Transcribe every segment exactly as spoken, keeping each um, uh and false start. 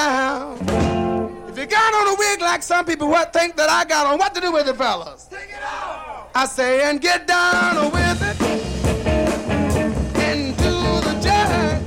sound. If you got on a wig like some people what think that I got on, what to do with it, fellas? Take it off. I say, and get down with it. And do the jive.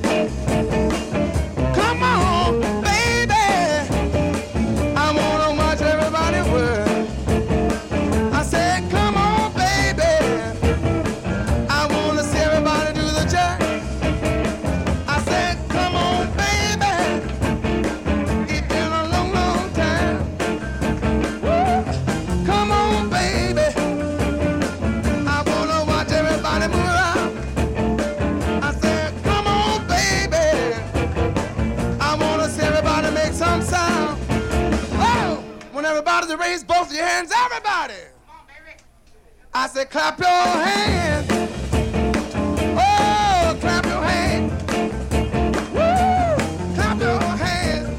Come on, baby. I wanna watch everybody work. I said, come on, baby. I wanna see everybody do the jive. I said, come on, baby. It's been a long, long time. Woo. Come on, baby. I wanna watch everybody move around. I said, come on, baby. I wanna see everybody make some sound. Oh, when everybody's raise both your hands, everybody. I said, clap your hands. Oh, clap your hands. Woo! Clap your hands.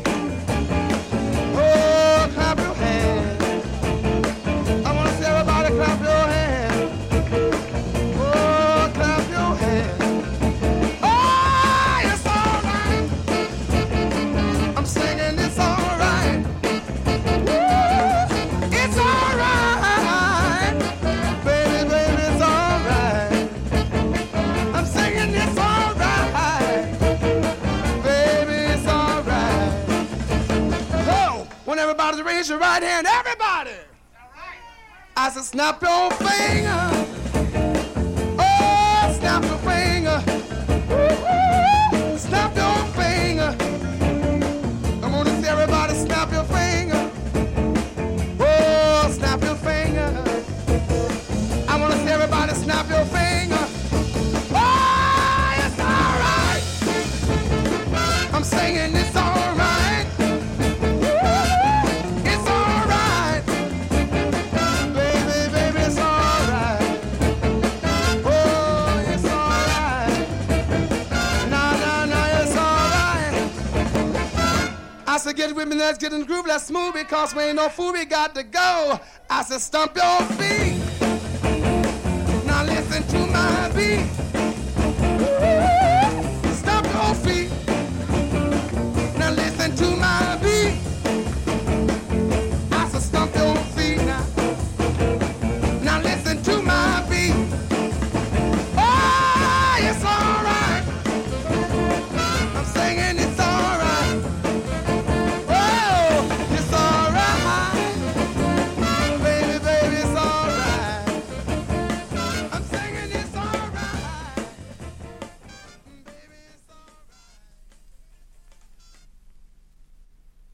Oh, clap your hands. I want to see everybody clap your hands. Oh, clap your hands. Oh, it's all right. I'm singing, it's all right. Woo! It's all right. Baby, baby, it's all right. I'm singing, it's all right. Baby, it's all right. Oh, when everybody raise your right hand, everybody. I said, snap your finger. Oh, snap your finger. Woo-hoo. Snap your finger. I want to see everybody snap your finger. Oh, snap your finger. I want to see everybody snap your finger. Oh, it's all right. I'm singing, it's all right. Woo-hoo. It's all right. Baby, baby, it's all right. Oh, it's all right. Nah, nah, nah, it's all right. I said, get with me, let's get in the groove, let's move, because we ain't no fool, we got to go. I said, stomp your feet. Now listen to my beat.